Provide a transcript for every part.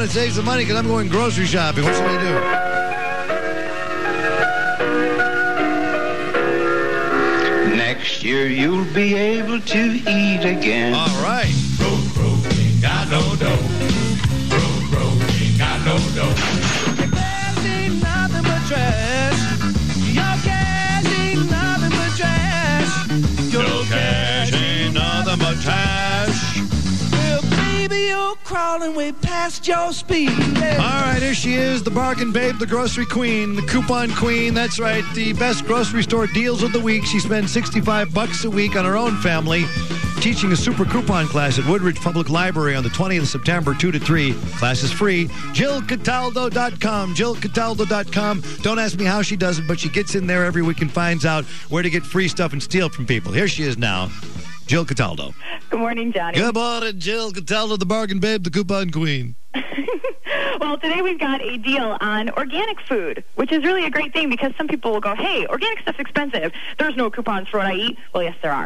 to save some money because I'm going grocery shopping. What should I do? Next year you'll be able to eat again. All right. Ain't got no dough. Ain't got no dough. Your cash ain't nothing but trash. Your cash ain't nothing but trash. Your cash ain't nothing but trash. Well, baby, you're crawling way past your speed. All right, here she is, the bargain babe, the grocery queen, the coupon queen. That's right, the best grocery store deals of the week. She spends $65 a week on her own family, teaching a super coupon class at Woodridge Public Library on the 20th of September, 2 to 3. Class is free. JillCataldo.com. JillCataldo.com. Don't ask me how she does it, but she gets in there every week and finds out where to get free stuff and steal from people. Here she is now, Jill Cataldo. Good morning, Johnny. Good morning, Jill Cataldo, the bargain babe, the coupon queen. Well, today we've got a deal on organic food, which is really a great thing because some people will go, hey, organic stuff's expensive. There's no coupons for what I eat. Well, yes, there are.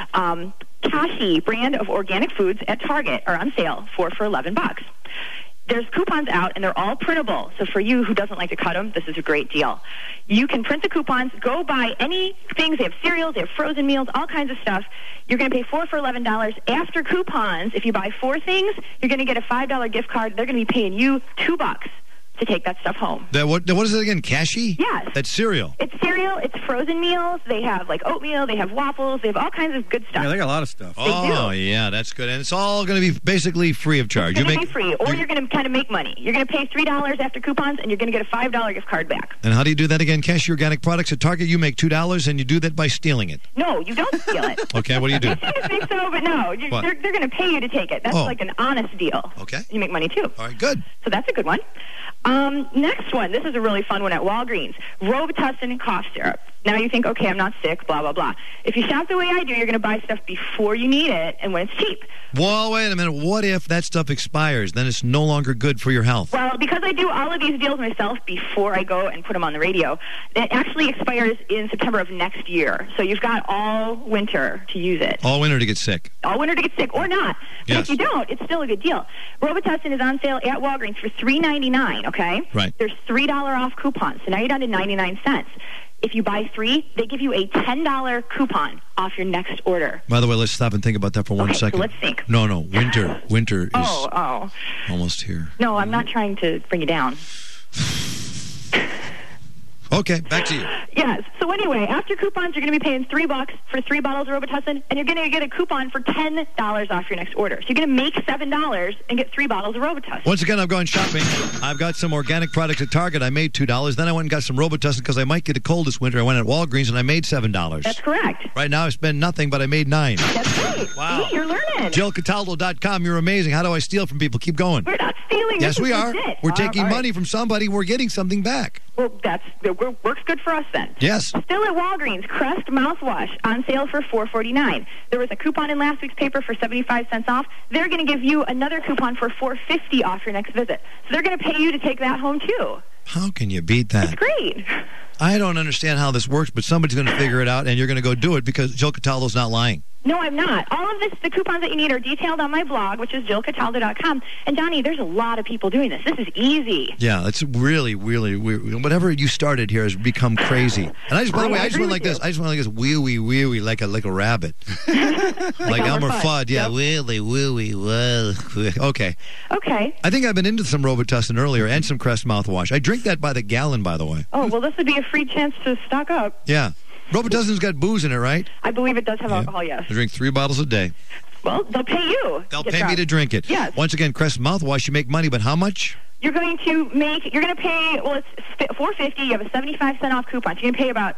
Kashi brand of organic foods at Target are on sale, 4 for $11. There's coupons out, and they're all printable. So for you who doesn't like to cut them, this is a great deal. You can print the coupons, go buy any things. They have cereals, they have frozen meals, all kinds of stuff. You're going to pay 4 for $11. After coupons, if you buy 4 things, you're going to get a $5 gift card. They're going to be paying you $2 to take that stuff home. What is it again? Kashi? Yes. That's cereal. It's cereal. It's frozen meals. They have like oatmeal. They have waffles. They have all kinds of good stuff. Yeah, they got a lot of stuff. Oh, yeah, that's good. And it's all going to be basically free of charge. It's going to be free, or you're going to kind of make money. You're going to pay $3 after coupons, and you're going to get a $5 gift card back. And how do you do that again? Kashi Organic Products at Target, you make $2, and you do that by stealing it. No, you don't steal it. Okay, what do you do? You seem to think so, but no. They're going to pay you to take it. That's like an honest deal. Okay. You make money, too. All right, good. So that's a good one. Next one. This is a really fun one at Walgreens. Robitussin cough syrup. Now you think, okay, I'm not sick, blah, blah, blah. If you shop the way I do, you're going to buy stuff before you need it and when it's cheap. Well, wait a minute. What if that stuff expires? Then it's no longer good for your health. Well, because I do all of these deals myself before I go and put them on the radio, it actually expires in September of next year. So you've got all winter to use it. All winter to get sick. All winter to get sick, or not. But Yes. if you don't, it's still a good deal. Robitussin is on sale at Walgreens for $3.99, okay? Right. There's $3 off coupons, so now you're down to 99 cents. If you buy 3, they give you a $10 coupon off your next order. By the way, let's stop and think about that for 1 second. So let's think. No. Winter is Oh. almost here. No, I'm not trying to bring you down. Okay, back to you. Yes. So anyway, after coupons, you're going to be paying $3 for 3 bottles of Robitussin, and you're going to get a coupon for $10 off your next order. So you're going to make $7 and get 3 bottles of Robitussin. Once again, I'm going shopping. I've got some organic products at Target. I made $2. Then I went and got some Robitussin because I might get a cold this winter. I went at Walgreens and I made $7. That's correct. Right now, I spend nothing, but I made $9. That's right. Wow. See, you're learning. JillCataldo.com. You're amazing. How do I steal from people? Keep going. We're not stealing. Yes, This we is are. legit. We're taking All right. money from somebody. We're getting something back. Well, that works good for us then. Yes. Still at Walgreens, Crest mouthwash on sale for $4.49. There was a coupon in last week's paper for 75 cents off. They're going to give you another coupon for $4.50 off your next visit. So they're going to pay you to take that home too. How can you beat that? It's great. I don't understand how this works, but somebody's going to figure it out, and you're going to go do it because Jill Cataldo's not lying. No, I'm not. All of this, the coupons that you need are detailed on my blog, which is JillCataldo.com. And, Johnny, there's a lot of people doing this. This is easy. Yeah, it's really, really weird. Whatever you started here has become crazy. And I just, by the way, I just went like this. I just went like this, wee-wee, like a rabbit. like Elmer Fudd. Yeah, wee-wee, whoa. Okay. Okay. I think I've been into some Robitussin earlier and some Crest mouthwash. I drink that by the gallon, by the way. Oh, well, this would be a free chance to stock up. Yeah. Robitussin's got booze in it, right? I believe it does have alcohol, yes. I drink 3 bottles a day. Well, they'll pay you. They'll pay me to drink it. Yes. Once again, Crest mouthwash, you make money, but how much? You're going to pay, well, it's $4.50. You have a 75-cent off coupon. So you're going to pay about,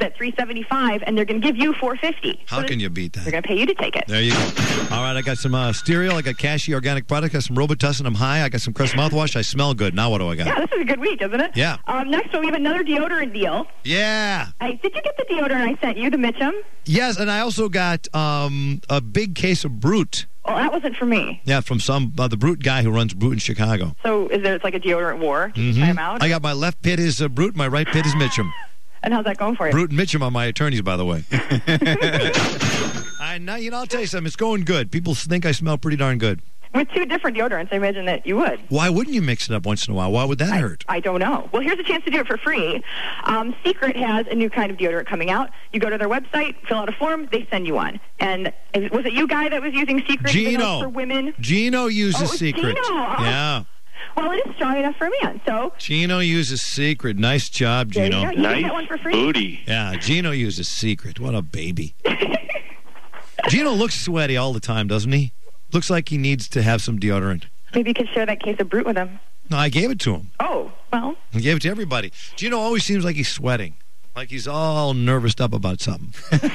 $3.75, and they're going to give you $4.50. How can you beat that? They're going to pay you to take it. There you go. All right, I got some cereal. I got Kashi Organic Product. I got some Robitussin. I'm high. I got some Crest mouthwash. I smell good. Now what do I got? Yeah, this is a good week, isn't it? Yeah. Next one, we have another deodorant deal. Yeah. Did you get the deodorant I sent you, the Mitchum? Yes, and I also got a big case of Brute. Well, that wasn't for me. Yeah, from the Brute guy who runs Brute in Chicago. So it's like a deodorant war? Did you try them out? I got my left pit is Brute, my right pit is Mitchum. And how's that going for you? Brute and Mitchum are my attorneys, by the way. I'll tell you something. It's going good. People think I smell pretty darn good. With two different deodorants, I imagine that you would. Why wouldn't you mix it up once in a while? Why would that hurt? I don't know. Well, here's a chance to do it for free. Secret has a new kind of deodorant coming out. You go to their website, fill out a form, they send you one. And was it you, Guy, that was using Secret Gino. for women? Gino uses it's Secret. Gino. Yeah. Well, it is strong enough for a man, so... Gino uses Secret. Nice job, There Gino. you go. You can get one for Nice free. booty. Yeah, Gino uses Secret. What a baby. Gino looks sweaty all the time, doesn't he? Looks like he needs to have some deodorant. Maybe you could share that case of Brute with him. No, I gave it to him. Oh, well... I gave it to everybody. Gino always seems like he's sweating. Like he's all nervous up about something.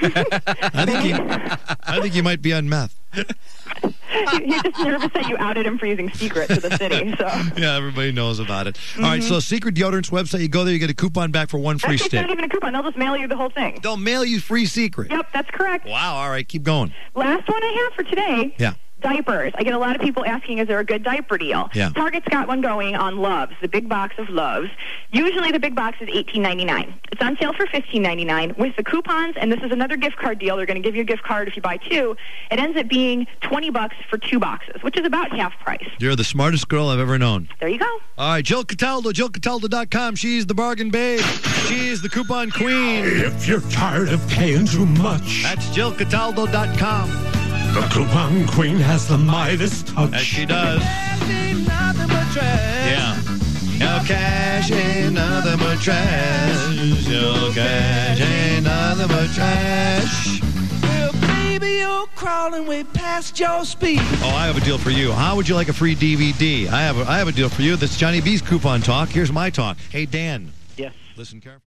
I think he might be on meth. He's just nervous that you outed him for using Secret to the city, so... Yeah, everybody knows about it. All right, so Secret Deodorant's website, you go there, you get a coupon back for one free Actually, it's stick. not even a coupon. They'll just mail you the whole thing. They'll mail you free Secret. Yep, that's correct. Wow, all right, keep going. Last one I have for today. Yeah. Diapers. I get a lot of people asking, is there a good diaper deal? Yeah. Target's got one going on Loves, the big box of Loves. Usually the big box is $18.99. It's on sale for $15.99 with the coupons, and this is another gift card deal. They're going to give you a gift card if you buy two. It ends up being $20 for 2 boxes, which is about half price. You're the smartest girl I've ever known. There you go. All right, Jill Cataldo, JillCataldo.com. She's the bargain babe. She's the coupon queen. If you're tired of paying too much, That's JillCataldo.com. the Coupon Queen has the Midas touch. As she does. Ain't nothing but trash. Yeah. Your cash ain't nothing but trash. Your cash ain't nothing but trash. Well, baby, you're crawling way past your speed. Oh, I have a deal for you. How would you like a free DVD? I have a deal for you. That's Johnny B's Coupon Talk. Here's my talk. Hey, Dan. Yes. Listen carefully.